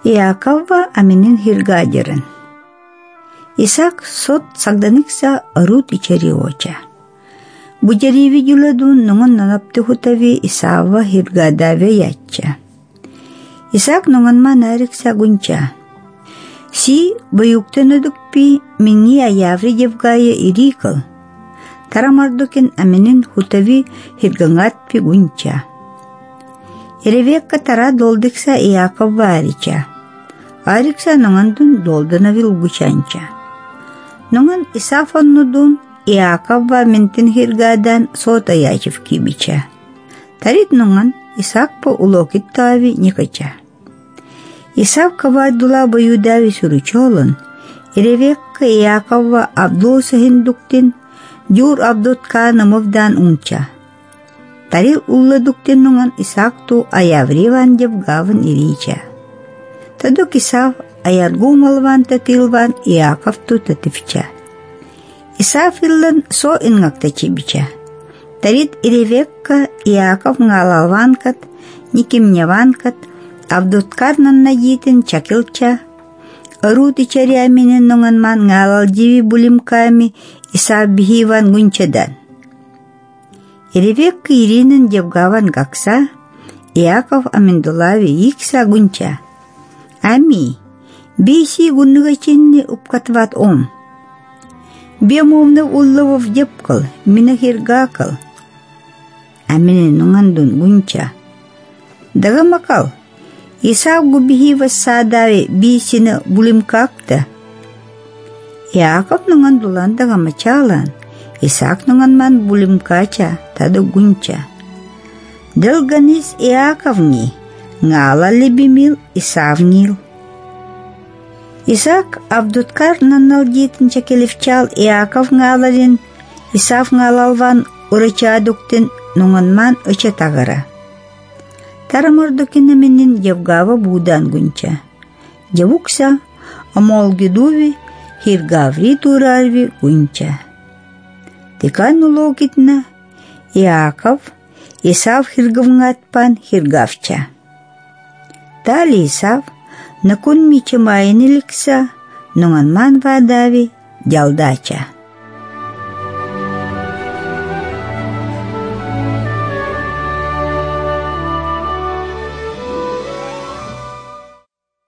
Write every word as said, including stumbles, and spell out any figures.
Иакова аминин хиргадерин. Исаак сот сагданикса рут ичери оча. Буджариви юладун нунган нанапты хутави Исава хиргадаве яча. Исаак нунган ма нарикса гунча. Си баюктанадукпи минги аяври девгая ирикал. Тарамардукин аминин хутави хиргангатпи гунча. Эревекка тара долдикса Иакова арича. Арикса нунгандун долданавил гучанча. Нунган Исафаннудун Иакова ментин хиргадан сота ячев кибича. Тарит нунган Исаакпа улокиттави никача. Исаак кавадула баюдави суручолын, Эревекка Иакова Абдуса хиндуктин, Дюр Абдутка намовдан унча. Тарил улла дуктин нунган Исаакту аявриван девгаван ирича. Тадук Исав аяргумалван татилван Иаковту тативча. Исав иллан со ингакта чибича. Тарит Эревекка Иаков нгалалванкат, никимняванкат, Абдуткарнан надитин чакилча. Рут ичариаминин нунган нгалал диви булимками Исав бихиван гунчадан. Эревекка иринин девгаван гакса, Иаков аминдулави икса гунча. Ами, биси гуннугачинни упкатват ом. Бемомны уллавов депкал, минахиргакал. Аминин нунгандун гунча. Дагамакал, Исав губихива садави бисина булимкакта. Иаков нунгандулан дагамачалан. Исаак нунган булимкача таду гунча. Дылганис Иаковни, ngala libimil Исавнил. Исаак Абдуткар наналгитин чакелевчал Иаков ngalалин, Исав nгаlalvan урачадуктин нунганман очатагара. Тарамордукина менин Евгава будан гунча. Явукса амолгидуви хиргаври турарви гунча. Тикану логитна Иаков Исав хиргавнгатпан хиргавча. Тали Исав накун мичамайниликса нунганман вадави дялдача.